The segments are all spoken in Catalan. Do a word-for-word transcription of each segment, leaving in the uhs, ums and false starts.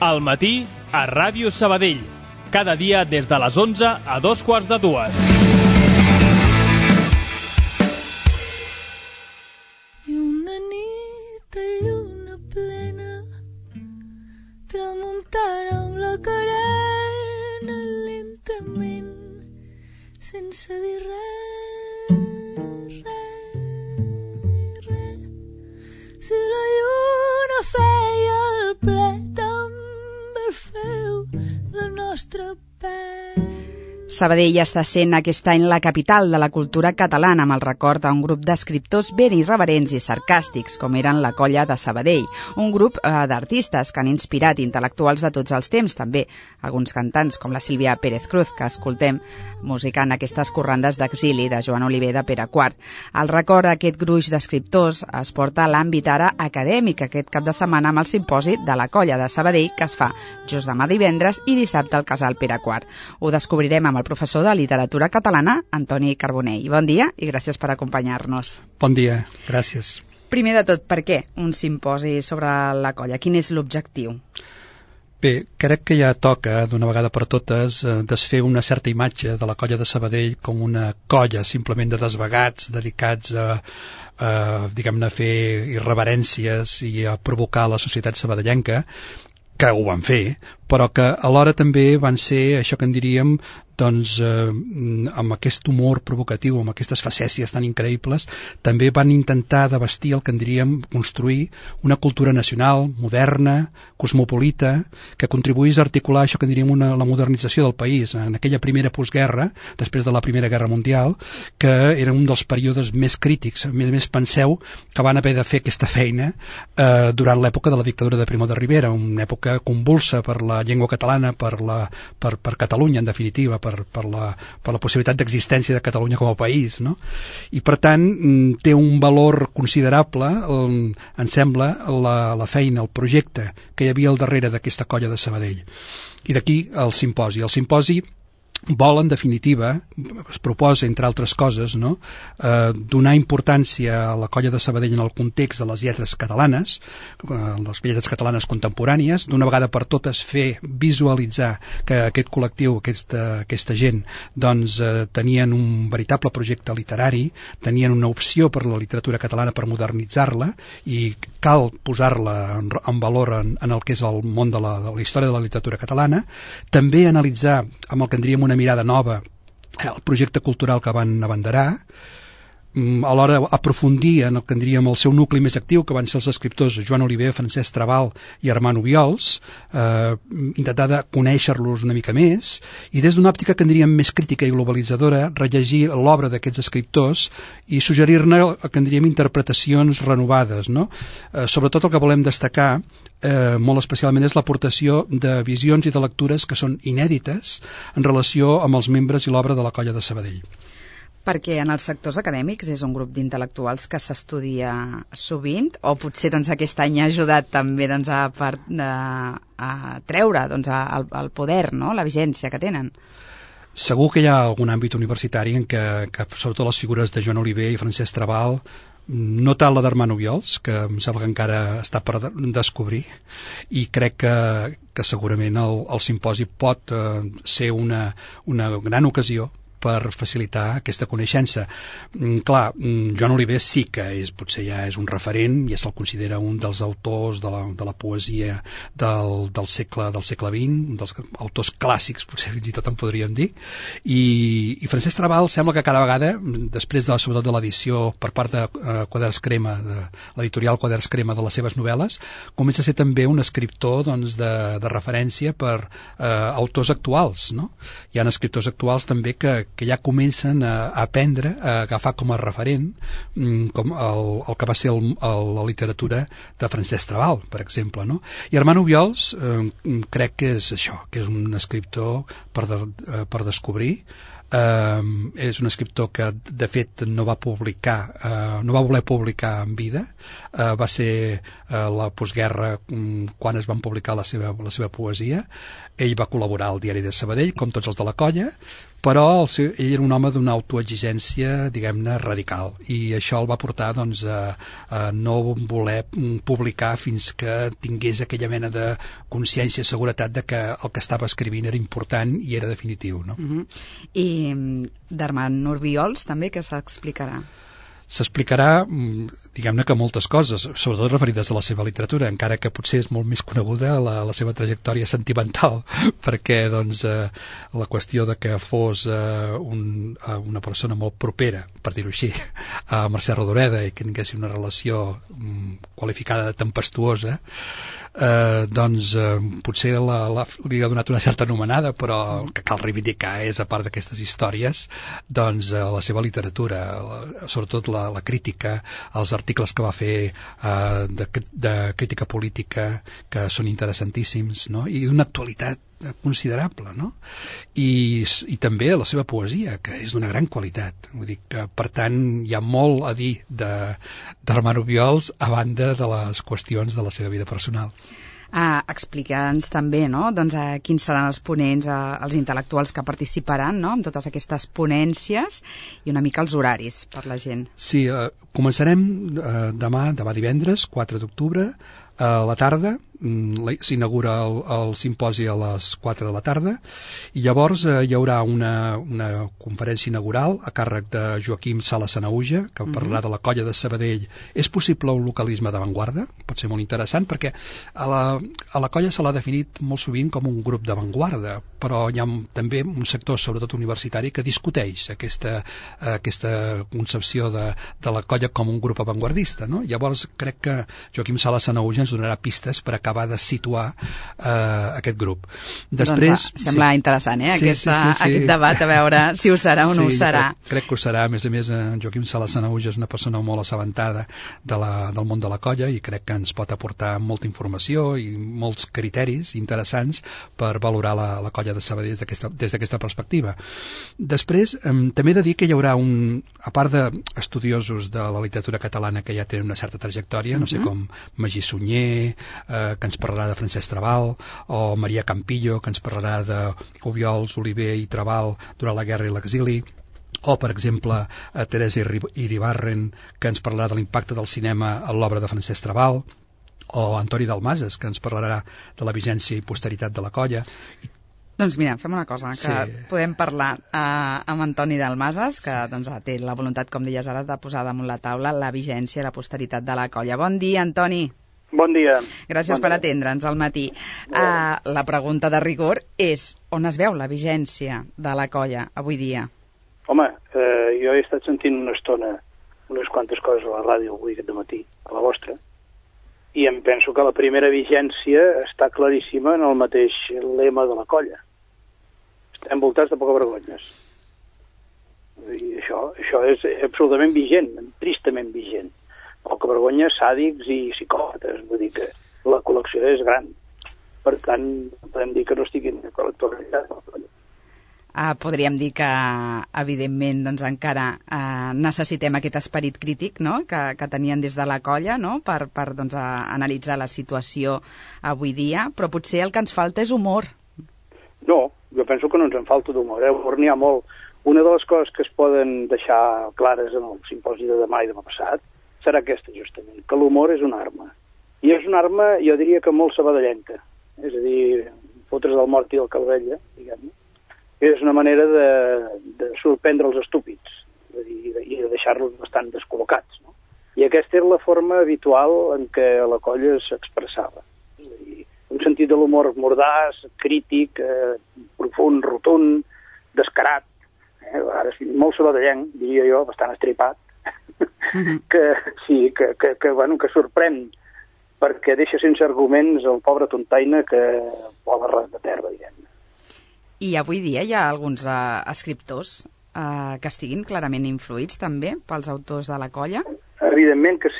Al matí, a Ràdio Sabadell. Cada dia des de les onze a dos quarts de dues. I una nit de lluna plena, tramuntana amb la carena lentament, sense dir res, res, res. Si la lluna feia el plet amb el feu del nostre pes. Sabadell està sent aquest any la capital de la cultura catalana, amb el record a un grup d'escriptors ben irreverents i sarcàstics, com eren la Colla de Sabadell, un grup eh, d'artistes que han inspirat intel·lectuals de tots els temps, també alguns cantants com la Sílvia Pérez Cruz, que escoltem musicant aquestes corrandes d'exili de Joan Oliver de Pere quart. El record d'aquest gruix d'escriptors es porta a l'àmbit ara acadèmic aquest cap de setmana amb el simposi de la Colla de Sabadell, que es fa just demà divendres i dissabte al Casal Pere quart. Ho descobrirem amb el professor de literatura catalana, Antoni Carbonell. Bon dia i gràcies per acompanyar-nos. Bon dia, gràcies. Primer de tot, per què un simposi sobre la colla? Quin és l'objectiu? Bé, crec que ja toca, d'una vegada per totes, eh, desfer una certa imatge de la Colla de Sabadell com una colla simplement de desvagats dedicats a, a diguem-ne, a fer irreverències i a provocar la societat sabadellenca, que ho van fer, però que alhora també van ser això que en diríem doncs eh, amb aquest humor provocatiu, amb aquestes facècies tan increïbles, també van intentar de vestir el que en diríem construir una cultura nacional, moderna, cosmopolita, que contribuís a articular això que en diríem una, la modernització del país en aquella primera postguerra, després de la Primera Guerra Mundial, que era un dels períodes més crítics. A més a més, penseu que van haver de fer aquesta feina eh, durant l'època de la dictadura de Primo de Rivera, una època convulsa per la llengua catalana, per, la, per, per Catalunya, en definitiva, per, per, la, per la possibilitat d'existència de Catalunya com a país, no? I per tant té un valor considerable, em sembla, la, la feina, el projecte que hi havia al darrere d'aquesta Colla de Sabadell. I d'aquí el simposi. El simposi vol, en definitiva, es proposa, entre altres coses, no? eh, donar importància a la Colla de Sabadell en el context de les lletres catalanes, eh, les lletres catalanes contemporànies, d'una vegada per totes fer visualitzar que aquest col·lectiu, aquesta, aquesta gent, doncs eh, tenien un veritable projecte literari, tenien una opció per la literatura catalana per modernitzar-la i cal posar-la en, en valor en, en el que és el món de la, de la història de la literatura catalana, també analitzar amb el que en diríem una mirada nova el projecte cultural que van abanderar, alhora aprofundir en el que en diríem el seu nucli més actiu, que van ser els escriptors Joan Oliver, Francesc Trabal i Armand Obiols, eh, intentar de conèixer-los una mica més, i des d'una òptica que en diríem més crítica i globalitzadora, rellegir l'obra d'aquests escriptors i suggerir-ne que en diríem interpretacions renovades, no? Eh, sobretot el que volem destacar eh, molt especialment és l'aportació de visions i de lectures que són inèdites en relació amb els membres i l'obra de la Colla de Sabadell. Perquè en els sectors acadèmics és un grup d'intel·lectuals que s'estudia sovint, o potser doncs, aquest any ha ajudat també doncs, a, part de, a treure doncs, a, al, al poder, no? La vigència que tenen. Segur que hi ha algun àmbit universitari en què, que sobretot les figures de Joan Oliver i Francesc Trabal, no tant la d'Armand Obiols, que em sembla que encara està per descobrir, i crec que, que segurament el, el simposi pot eh, ser una, una gran ocasió per facilitar aquesta coneixença. Mm, clar, Joan Oliver sí que és, potser ja és un referent, ja se'l considera un dels autors de la, de la poesia del, del, segle, del segle vint, un dels autors clàssics, potser fins i tot en podríem dir, i, i Francesc Trabal sembla que cada vegada, després de, sobretot de l'edició per part de eh, Quaderns Crema, de l'editorial Quaderns Crema de les seves novel·les, comença a ser també un escriptor doncs, de, de referència per eh, autors actuals, no? Hi ha escriptors actuals també que que ja comencen a, a aprendre, a agafar com a referent com el, el que va ser el, el, la literatura de Francesc Trabal, per exemple, no? I Armand Obiols eh, crec que és això, que és un escriptor per, de, per descobrir, eh, és un escriptor que de fet no va publicar, eh, no va voler publicar en vida, eh, va ser eh, la postguerra quan es van publicar la seva, la seva poesia. Ell va col·laborar al Diari de Sabadell, com tots els de la colla, però el seu, ell era un home d'una autoexigència, diguem-ne, radical, i això el va portar doncs, a, a no voler publicar fins que tingués aquella mena de consciència i seguretat de que el que estava escrivint era important i era definitiu, no? Uh-huh. I d'Armand Orviols també, què s'explicarà? S'explicarà, diguem-ne, que moltes coses, sobretot referides a la seva literatura, encara que potser és molt més coneguda la, la seva trajectòria sentimental, perquè doncs, eh, la qüestió de que fos eh, un, una persona molt propera, per dir-ho així, a Mercè Rodoreda i que tingués una relació mm, qualificada de tempestuosa, eh, doncs eh, potser la, la, li ha donat una certa anomenada, però el que cal reivindicar és, a part d'aquestes històries, doncs eh, la seva literatura, la, sobretot la, la crítica, els articles que va fer eh, de, de crítica política, que són interessantíssims, no? I d'una actualitat considerable, no? I, i també la seva poesia, que és d'una gran qualitat. Vull dir que, per tant, hi ha molt a dir d'Armand Orviols a banda de les qüestions de la seva vida personal. Uh, Explica'ns també, no?, doncs, uh, quins seran els ponents, uh, els intel·lectuals que participaran, no?, en totes aquestes ponències i una mica els horaris per la gent. Sí, uh, començarem uh, demà, demà divendres, quatre d'octubre, a la tarda, s'inaugura el, el simposi a les quatre de la tarda, i llavors eh, hi haurà una, una conferència inaugural a càrrec de Joaquim Sala Sanauja, que parlarà de la colla de Sabadell. És possible un localisme d'avantguarda? Pot ser molt interessant, perquè a la, a la colla se l'ha definit molt sovint com un grup d'avantguarda, però hi ha també un sector, sobretot universitari, que discuteix aquesta, aquesta concepció de, de la colla com un grup avantguardista, no? Llavors crec que Joaquim Sala Sanauja ens donarà pistes per acabar de situar eh, aquest grup. Després, doncs, sembla sí. interessant, eh? Sí, Aquesta, sí, sí, sí. aquest debat, a veure si ho serà o no sí, ho serà. Crec, crec que ho serà. A més a més, en Joaquim Sala Sanauja és una persona molt assabentada de la, del món de la colla i crec que ens pot aportar molta informació i molts criteris interessants per valorar la, la colla de Sabadell des d'aquesta perspectiva. Després, eh, també he de dir que hi haurà un, a part d'estudiosos de la literatura catalana que ja tenen una certa trajectòria, no sé, com Magí Sunyer, eh, que ens parlarà de Francesc Trabal, o Maria Campillo, que ens parlarà de Obiols, Oliver i Trabal durant la guerra i l'exili, o, per exemple, a Teresa Iribarren, que ens parlarà de l'impacte del cinema en l'obra de Francesc Trabal, o Antoni Dalmases, que ens parlarà de la vigència i posteritat de la colla. Doncs mira, fem una cosa, que sí. podem parlar eh, amb Antoni Dalmases, que doncs, té la voluntat, com deies ara, de posar damunt la taula la vigència i la posteritat de la colla. Bon dia, Antoni. Bon dia. Gràcies bon per dia. atendre'ns al matí. Uh, la pregunta de rigor és on es veu la vigència de la colla avui dia? Home, eh, jo he estat sentint una estona unes quantes coses a la ràdio avui aquest matí, a la vostra, i em penso que la primera vigència està claríssima en el mateix lema de la colla. Estem envoltats de poca vergonyes. I això, això és absolutament vigent, tristament vigent. Poca vergonya, sàdics i psicòpates, vull dir que la col·lecció és gran. Per tant, podem dir que no estiguin en l'actualitat. Uh, podríem dir que, evidentment, doncs, encara uh, necessitem aquest esperit crític, no?, que, que tenien des de la colla, no?, per, per doncs, uh, analitzar la situació avui dia, però potser el que ens falta és humor. No, jo penso que no ens en falta d'humor, eh? Humor n'hi ha molt. Una de les coses que es poden deixar clares en el simposi de demà i demà passat serà aquesta, justament, que l'humor és una arma. I és una arma, jo diria que molt sabadellenca. És a dir, fotre's del mort i del calvella, diguem-ne. És una manera de, de sorprendre els estúpids i de, de deixar-los bastant descol·locats, no? I aquesta era la forma habitual en què la colla s'expressava. Un sentit de l'humor mordàs, crític, eh, profund, rotund, descarat, eh, a vegades molt sabadellenc, diria jo, bastant estripat, mm-hmm. que sí, que, que, que, bueno, que sorprèn, perquè deixa sense arguments el pobre tontaina que vola ras de terra, diguem-ne. I avui dia hi ha alguns uh, escriptors uh, que estiguin clarament influïts també pels autors de la colla? Evidentment que sí.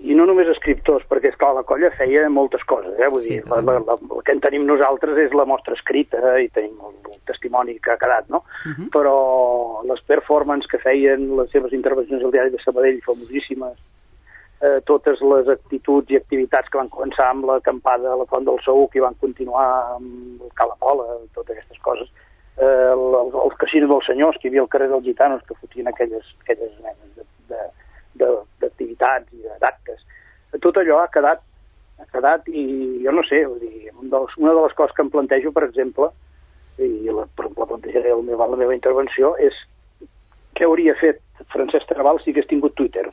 i no només escriptors, perquè, esclar, la colla feia moltes coses, eh? Vull Sí, dir, la, la, la, el que en tenim nosaltres és la mostra escrita i tenim el, el testimoni que ha quedat, no? Uh-huh. Però les performances que feien, les seves intervencions al diari de Sabadell, famosíssimes, eh, totes les actituds i activitats que van començar amb l'acampada a la Font del Saüc i van continuar amb el Calapola, totes aquestes coses, eh, el, el, el casino dels senyors, que hi havia al carrer dels Gitanos, que fotien aquelles, aquelles menes de, de, d'activitats i d'actes. Tot allò ha quedat, ha quedat i jo no sé, vull dir, un dels, una de les coses que em plantejo, per exemple, i la, la plantejaré la meva, la meva intervenció, és què hauria fet Francesc Trabal si hagués tingut Twitter.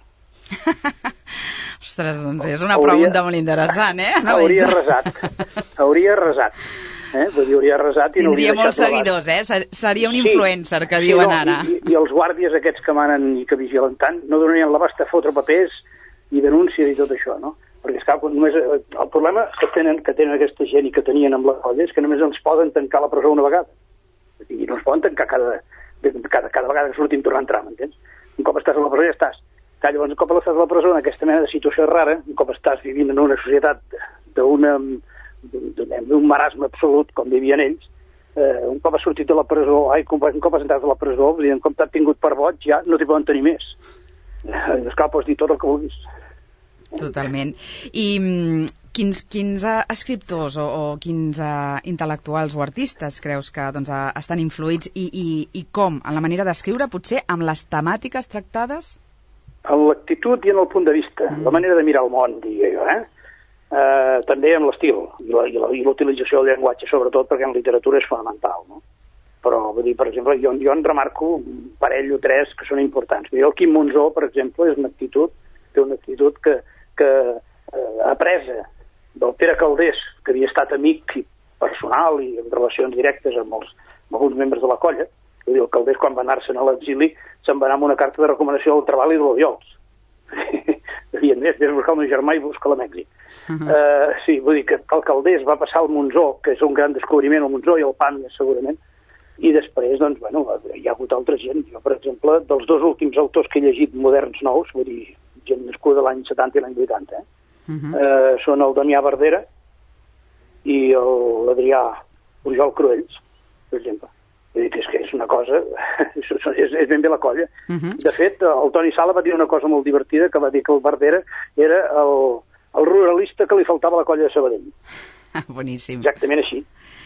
Ostres, doncs és una hauria, pregunta molt interessant, eh? No hauria resat, hauria resat. Eh? Vull dir, hauria resat i tindria no molts seguidors, eh? Seria un influencer, que sí, diuen no, ara. I, i els guàrdies aquests que manen i que vigilen tant no donarien l'abast a fotre papers i denúncies i tot això, no? Perquè, esclar, només, el problema que tenen, que tenen aquesta gent i que tenien amb la colla és que només ens poden tancar a la presó una vegada. I no ens poden tancar cada, cada, cada vegada que sortim tornar a entrar, m'entens? Un cop estàs a la presó ja estàs. Clar, llavors, un cop estàs a la presó en aquesta mena de situació rara, un cop estàs vivint en una societat d'una d'un marasme absolut, com vivien ells, eh, un cop has sortit de la presó, ai, un cop has entrat a la presó, vull dir, un cop t'han tingut per boig, ja no t'hi poden tenir més. Eh, esclar, pots dir tot el que vulguis. Totalment. I mm, quins, quins uh, escriptors o, o quins uh, intel·lectuals o artistes creus que doncs, uh, estan influïts i, i, i com? En la manera d'escriure, potser amb les temàtiques tractades? En l'actitud i en el punt de vista, mm. la manera de mirar el món, diria jo, eh? Uh, també amb l'estil i la, i la, i l'utilització del llenguatge, sobretot perquè en literatura és fonamental, no? Però, vull dir, per exemple, jo, jo en remarco un parell o tres que són importants. El Quim Monzó, per exemple, és una actitud, té una actitud que, que eh, apresa del Pere Calders, que havia estat amic i personal i en relacions directes amb, els, amb alguns membres de la colla. Vull dir, el Calders, quan va anar-se'n a l'exili, se'n va anar amb una carta de recomanació del Trabal i de l'Obiols. Devien més, vés buscar el meu germà i busca-la a Mèxic. Uh -huh. uh, sí, vull dir que el Calders va passar al Monzó, que és un gran descobriment, el Monzó i el Pàmies, segurament, i després, doncs, bueno, hi ha hagut altra gent. Jo, per exemple, dels dos últims autors que he llegit moderns nous, vull dir, gent nascuda l'any setanta i l'any vuitanta, eh? Uh -huh. uh, són el Damià Verdera i l'Adrià Pujol Cruells, per exemple. Vull dir que és, que és una cosa, és, és ben bé la colla. Uh-huh. De fet, el Toni Sala va dir una cosa molt divertida, que va dir que el Verdera era el, el ruralista que li faltava a la colla de Sabadell. Boníssim. Exactament així.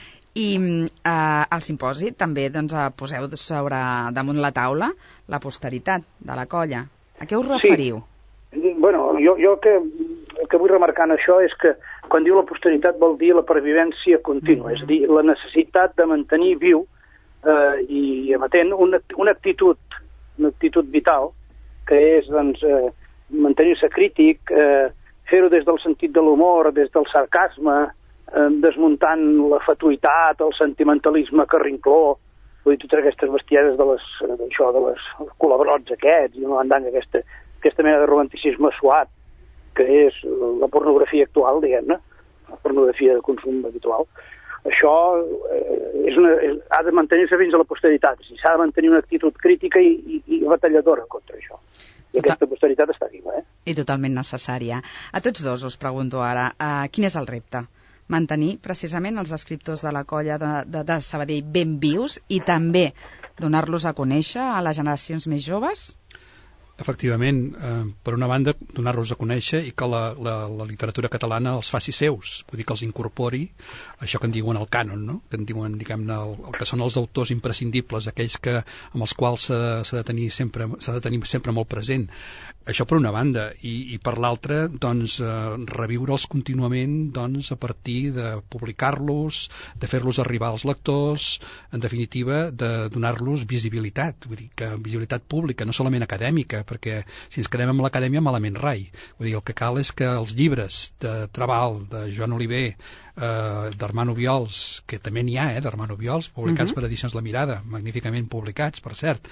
I eh, al simposi també doncs, poseu sobre damunt la taula la posteritat de la colla. A què us referiu? Sí. Bueno, jo, jo que, que vull remarcar en això és que quan diu la posteritat vol dir la pervivència contínua, uh-huh. és a dir, la necessitat de mantenir viu Uh, i emetent una, una actitud una actitud vital que és doncs, uh, mantenir-se crític, uh, fer-ho des del sentit de l'humor, des del sarcasme, uh, desmuntant la fatuïtat, el sentimentalisme carrincló, vull dir, totes aquestes bestieses de les, d'això, de les colabrots aquests, i no andant aquesta, aquesta mena de romanticisme suat, que és la pornografia actual, diguem-ne, la pornografia de consum habitual. Això eh, és una, és, ha de mantenir-se fins a la posteritat. S'ha de mantenir una actitud crítica i, i, i batalladora contra això. I aquesta posteritat està viva, eh? I totalment necessària. A tots dos us pregunto ara, uh, quin és el repte? Mantenir precisament els escriptors de la colla de, de, de Sabadell ben vius i també donar-los a conèixer a les generacions més joves? Efectivament, eh, per una banda, donar-los a conèixer i que la, la, la literatura catalana els faci seus, vull dir que els incorpori això que en diuen el cànon, no? Que en diuen, diguem-ne, el, el que són els autors imprescindibles, aquells que, amb els quals s'ha de tenir sempre, s'ha de tenir sempre molt present. Això per una banda, i, i per l'altra, doncs, eh, reviure'ls contínuament, doncs, a partir de publicar-los, de fer-los arribar als lectors, en definitiva, de donar-los visibilitat, vull dir que visibilitat pública, no solament acadèmica, perquè si ens quedem amb l'acadèmia malament rai. Vull dir, el que cal és que els llibres de Trabal, de Joan Oliver, eh, d'Armand Obiols, que també n'hi ha, eh, d'Armand Obiols, publicats uh-huh. per Edicions La Mirada, magníficament publicats, per cert,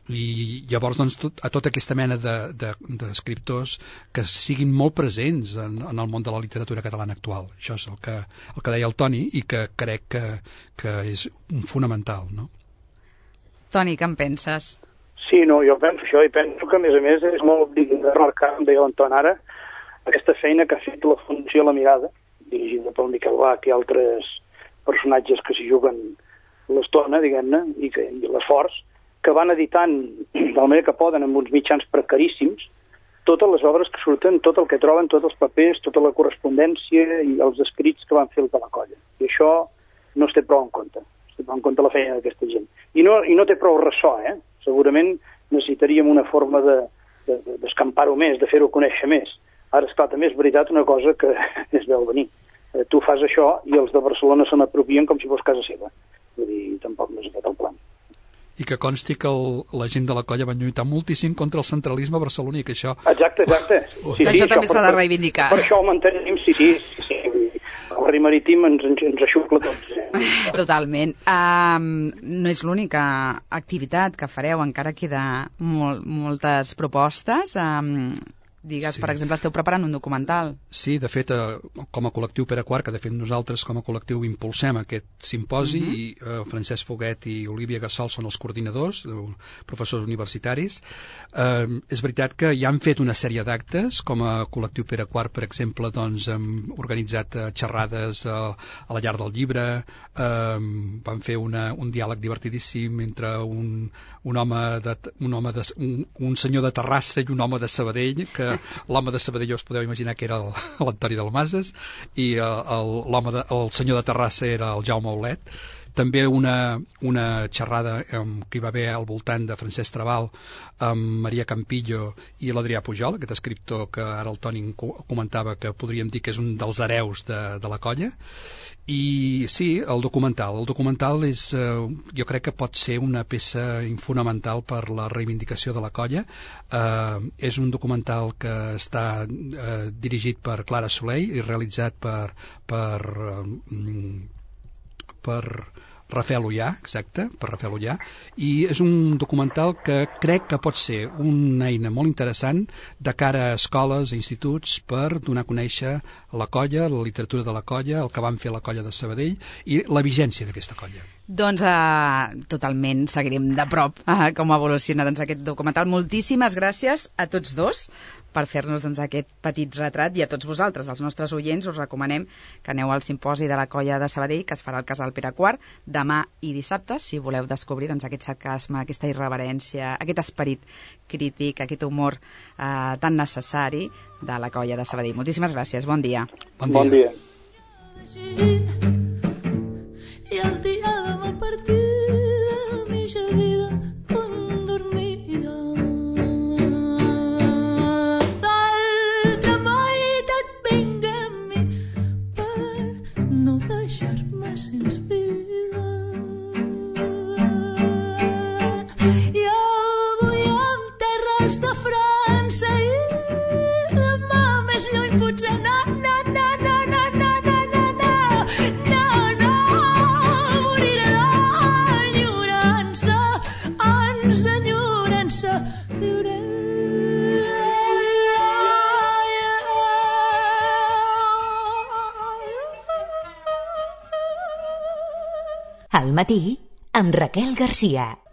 i llavors doncs, tot, a tota aquesta mena d'escriptors de, de, que siguin molt presents en, en el món de la literatura catalana actual. Això és el que, el que deia el Toni i que crec que, que és fonamental, no? Toni, què en penses? Sí, no, jo penso això i penso que, a més a més, és molt digne de remarcar, com deia l'Anton ara, aquesta feina que ha fet la Fundació La Mirada, dirigida pel Miquel Bach i altres personatges que s'hi juguen l'estona, diguem-ne, i, que, i l'esforç, que van editant de la manera que poden amb uns mitjans precaríssims totes les obres que surten, tot el que troben, tots els papers, tota la correspondència i els escrits que van fer el de la colla. I això no es té prou en compte, es té prou en compte la feina d'aquesta gent. I no, i no té prou ressò, eh? Segurament necessitaríem una forma de, de, de, d'escampar-ho més, de fer-ho conèixer més. Ara, esclar, també és veritat una cosa que es veu venir. Eh, tu fas això i els de Barcelona se n'apropien com si fos casa seva. Vull dir, tampoc no és aquest el plan. I que consti que el, la gent de la colla van lluitar moltíssim contra el centralisme barceloní, que això... Exacte, exacte. Sí, sí, això també s'ha de reivindicar. Per això ho mantenim, sí, sí. sí, sí. El rei marítim ens, ens, ens aixucla tots. Eh? Totalment. Um, no és l'única activitat que fareu, encara queda molt, moltes propostes. Um, Digues, sí. Per exemple, esteu preparant un documental. Sí, de fet, eh, com a col·lectiu Pere Quart, que de fet nosaltres com a col·lectiu impulsem aquest simposi, uh-huh. i eh, Francesc Foguet i Olivia Gassol són els coordinadors, eh, professors universitaris. Eh, és veritat que ja han fet una sèrie d'actes, com a col·lectiu Pere Quart, per exemple, doncs, hem organitzat eh, xerrades a, a la llar del llibre, eh, van fer una, un diàleg divertidíssim entre un, un home, de, un, home de, un, un senyor de Terrassa i un home de Sabadell, que l'home de Sabadell us podeu imaginar que era l'Antoni Dalmases i el, l'home de, el senyor de Terrassa era el Jaume Aulet. També una, una xerrada eh, que hi va haver al voltant de Francesc Trabal amb Maria Campillo i l'Adrià Pujol, aquest escriptor que ara el Toni comentava que podríem dir que és un dels hereus de, de la colla. I sí, el documental. El documental és, eh, jo crec que pot ser una peça fonamental per la reivindicació de la colla. Eh, és un documental que està eh, dirigit per Clara Soler i realitzat per per, eh, per Rafael Ullà, exacte, per Rafael Ullà, i és un documental que crec que pot ser una eina molt interessant de cara a escoles i instituts per donar a conèixer la colla, la literatura de la colla, el que van fer la colla de Sabadell i la vigència d'aquesta colla. Doncs uh, totalment seguirem de prop uh, com evoluciona doncs, aquest documental. Moltíssimes gràcies a tots dos per fer-nos doncs, aquest petit retrat, i a tots vosaltres, els nostres oients, us recomanem que aneu al simposi de la colla de Sabadell, que es farà al Casal Pere Quart demà i dissabte, si voleu descobrir doncs, aquest sarcasme, aquesta irreverència, aquest esperit crític, aquest humor uh, tan necessari de la colla de Sabadell. Moltíssimes gràcies, bon dia. Bon dia. Bon dia. Y al diablo partida mi vida con dormida. D'altra meitat vinga a mi per no deixar-me sense vida. I avui en terres de França i demà més lluny potser no, no, no, no, no, no, no, no, no, no, moriré d'enyorança, ans d'enyorança viuré. Al matí, amb Raquel Garcia.